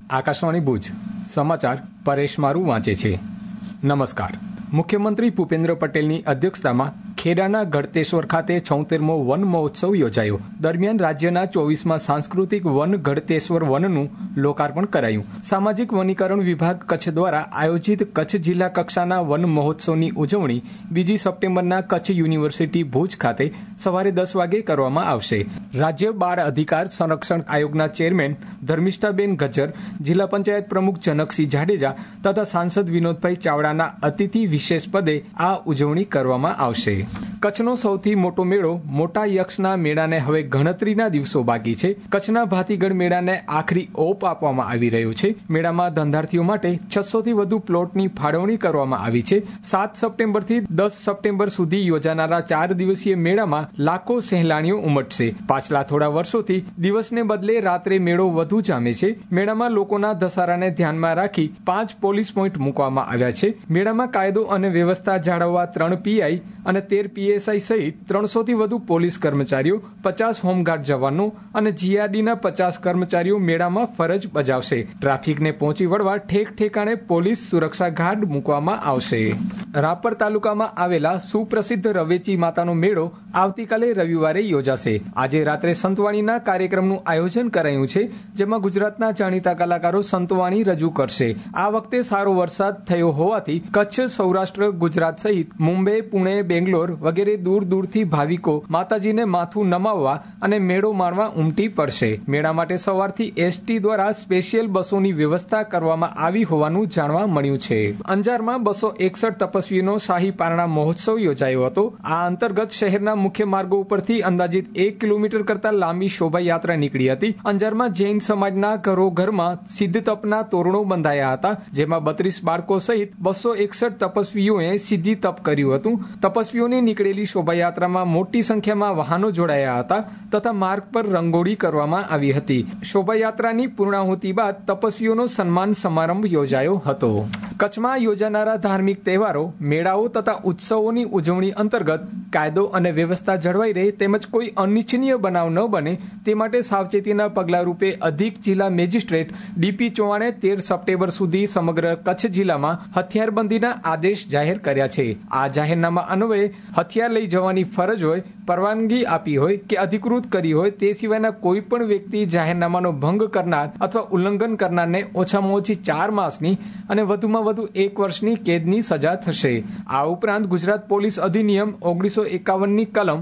આકાશવાણી ભુજ સમાચાર પરેશ મારું વાંચે છે. નમસ્કાર. મુખ્યમંત્રી ભૂપેન્દ્ર પટેલની અધ્યક્ષતામાં ખેડાના ગળતેશ્વર ખાતે 76મો વન મહોત્સવ યોજાયો. દરમિયાન રાજ્યના 24માં સાંસ્કૃતિક વન ગળતેશ્વર વનનું લોકાર્પણ કરાયું. સામાજિક વનીકરણ વિભાગ કચ્છ દ્વારા આયોજિત કચ્છ જિલ્લા કક્ષાના વન મહોત્સવની ઉજવણી 2 સપ્ટેમ્બરના કચ્છ યુનિવર્સિટી ભુજ ખાતે સવારે 10 વાગે કરવામાં આવશે. રાજ્ય બાળ અધિકાર સંરક્ષણ આયોગના ચેરમેન ધર્મિષ્ઠાબેન ગજ્જર, જિલ્લા પંચાયત પ્રમુખ જનકસિંહ જાડેજા તથા સાંસદ વિનોદભાઈ ચાવડાના અતિથિ વિશેષ પદે આ ઉજવણી કરવામાં આવશે. કચ્છનો સૌથી મોટો મેળો મોટા યક્ષના મેળાને હવે ગણતરીના દિવસો બાકી છે. કચ્છના ભાતીગઢ મેળાને આખરી ઓપ આપવામાં આવી રહ્યો છે. મેળામાં ધંધાર્થીઓ માટે 600 થી વધુ પ્લોટની ફાળવણી કરવામાં આવી છે. 7 સપ્ટેમ્બરથી 10 સપ્ટેમ્બર સુધી યોજાનારા 4 દિવસીય મેળામાં લાખો સહેલાણીઓ ઉમટશે. પાછલા થોડા વર્ષોથી દિવસને બદલે રાત્રે મેળો વધુ જામે છે. મેળામાં લોકોના ધસારાને ધ્યાનમાં રાખી 5 પોલીસ પોઈન્ટ મૂકવામાં આવ્યા છે. મેળામાં કાયદો અને વ્યવસ્થા જાળવવા 3 પીઆઈ અને 13 પીએસઆઈ સહિત 300 થી વધુ પોલીસ કર્મચારીઓ, 50 હોમગાર્ડ જવાનો અને જીઆરડીના 50 કર્મચારીઓ મેળામાં ફરજ બજાવશે. ટ્રાફિકને પહોંચી વળવા ઠેક ઠેકાણે પોલીસ સુરક્ષા ગાર્ડ મૂકવામાં આવશે. રાપર તાલુકામાં આવેલા સુપ્રસિદ્ધ રવેચી માતાનો મેળો આવતીકાલે રવિવારે યોજાશે. આજે રાત્રે સંતવાણીના કાર્યક્રમનું આયોજન કરાયું છે, જેમાં ગુજરાતના જાણીતા કલાકારો સંતવાણી રજૂ કરશે. આ વખતે સારો વરસાદ થયો હોવાથી કચ્છ, સૌરાષ્ટ્ર, ગુજરાત સહિત મુંબઈ, પુણે, બેંગ્લોર વગેરે દૂર દૂરથી ભાવિકો માતાજીને માથું નમાવવા અને મેળો માણવા ઉમટી પડશે. મેળા માટે સવારથી એસટી દ્વારા સ્પેશિયલ બસોની વ્યવસ્થા કરવામાં આવી હોવાનું જાણવા મળ્યું છે. અંજારમાં 261 તપસ્વીનો શાહી પારણા મહોત્સવ યોજાયો હતો. આ અંતર્ગત શહેરના મુખ્ય માર્ગો ઉપરથી અંદાજિત 1 કિલોમીટર કરતા લાંબી શોભાયાત્રા નીકળી હતી. અંજારમાં જૈન સમાજના ઘરો ઘરમાં સિદ્ધ તપના તોરણો બંધાયા હતા, જેમાં 32 બાળકો સહિત 261 તપસ્વીઓએ સિદ્ધિ તપ કર્યું હતું. તપસ્વીઓની નીકળેલી શોભાયાત્રામાં મોટી સંખ્યામાં વાહનો જોડાયા હતા તથા માર્ગ પર રંગોળી કરવામાં આવી હતી. શોભાયાત્રાની પૂર્ણાહુતિ બાદ તપસ્વીઓનો સન્માન સમારંભ યોજાયો હતો. કચ્છમાં યોજાનારા ધાર્મિક તહેવારો, મેળાઓ તથા ઉત્સવોની ઉજવણી અંતર્ગત કાયદો અને વ્યવસ્થા જળવાઈ રહે તેમજ કોઈ અનિચ્છનીય બનાવ ન બને તે માટે સાવચેતીના પગલા રૂપે અધિક જિલ્લા મેજિસ્ટ્રેટ ડીપી ચૌહાણે 13 સપ્ટેમ્બર સુધી સમગ્ર કચ્છ જિલ્લામાં હથિયારબંધીના આદેશ જાહેર કર્યા છે. આ જાહેરનામા અન્વયે હથિયાર લઈ જવાની ફરજ હોય, પરવાનગી આપી હોય કે અધિકૃત કરી હોય તે સિવાયના કોઈ પણ વ્યક્તિ જાહેરનામાનો ભંગ કરનાર અથવા ઉલ્લંઘન કરનારને ઓછામાં ઓછી 4 માસની અને વધુમાં વધુ 1 વર્ષની કેદની સજા થશે. આ ઉપરાંત ગુજરાત પોલીસ અધિનિયમ 1951ની કલમ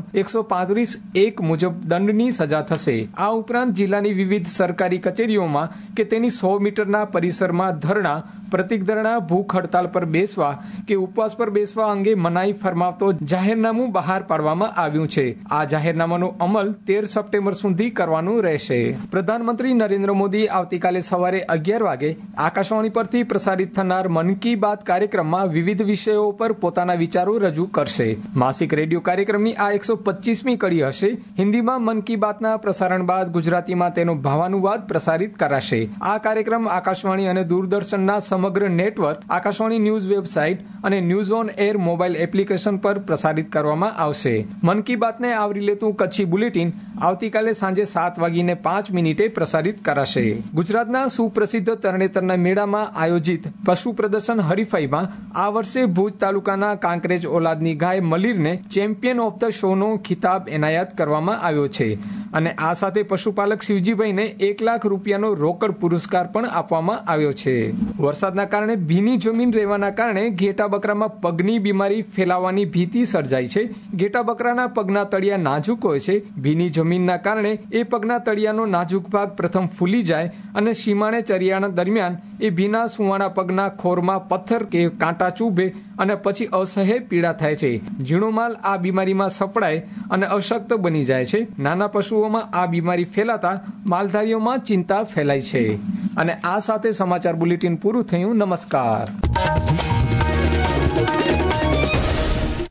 135(1) મુજબ દંડની સજા થશે. આ ઉપરાંત જિલ્લાની વિવિધ સરકારી કચેરીઓમાં કે તેની 100 મીટરના પરિસરમાં ધરણા, પ્રતિક ધરણા, ભૂખ હડતાલ પર બેસવા કે ઉપવાસ પર બેસવા અંગે મનાઈ ફરમાવતો જાહેરનામું બહાર પાડવામાં આવ્યું છે. આ જાહેરનામાનો અમલ 13 સપ્ટેમ્બર સુધી કરવાનું રહેશે. પ્રધાનમંત્રી નરેન્દ્ર મોદી આવતીકાલે સવારે 11 વાગે આકાશવાણી પરથી પ્રસારિત થનાર મન કી બાત કાર્યક્રમમાં વિવિધ વિષયો પર પોતાના વિચારો રજૂ કરશે. માસિક રેડિયો કાર્યક્રમની આ 125મી કડી હશે. હિન્દીમાં મન કી બાતના પ્રસારણ બાદ ગુજરાતીમાં તેનો ભાવાનુવાદ પ્રસારિત કરાશે. આ કાર્યક્રમ આકાશવાણી અને દૂરદર્શનના સમગ્ર નેટવર્ક, આકાશવાણી ન્યૂઝ વેબસાઇટ અને News On Air mobile application પર પ્રસારિત કરવામાં આવશે. મન કી બાતને આવરી લેતું કચ્છી બુલેટિન આવતીકાલે સાંજે 7:05 પ્રસારિત કરાશે. ગુજરાતના સુપ્રસિદ્ધ તરણેતરના મેળામાં આયોજિત પશુ પ્રદર્શન હરીફાઈમાં આ વર્ષે ભુજ તાલુકાના કાંકરેજ ઓલાદની ગાય મલીરને ચેમ્પિયન ઓફ ધ શોનો ખિતાબ એનાયત કરવામાં આવ્યો છે અને આ સાથે પશુપાલક શિવજીભાઈને 1 લાખ રૂપિયાનો રોકડ પુરસ્કાર પણ આપવામાં આવ્યો છે. વરસાદના કારણે ભીની જમીન રહેવાના કારણે ઘેટા બકરામાં પગની બીમારી ફેલાવાની ભીતિ સર્જાઈ છે. ઘેટા બકરાના પગના તળિયા નાજુક હોય છે. ભીની જમીનના કારણે એ પગના તળિયાનો નાજુક ભાગ પ્રથમ ફૂલી જાય અને સીમાડે ચરિયાણ દરમિયાન એ ભીના સુવાણા પગના ખોરમાં પથ્થર કે કાંટા ચૂભે અને પછી અસહ્ય પીડા થાય છે. ઝીણો માલ આ બીમારીમાં સપડાય અને અશક્ત બની જાય છે. નાના પશુઓમાં આ બીમારી ફેલાતા માલધારીઓમાં ચિંતા ફેલાય છે. અને આ સાથે સમાચાર બુલેટિન પૂરું થયું. નમસ્કાર.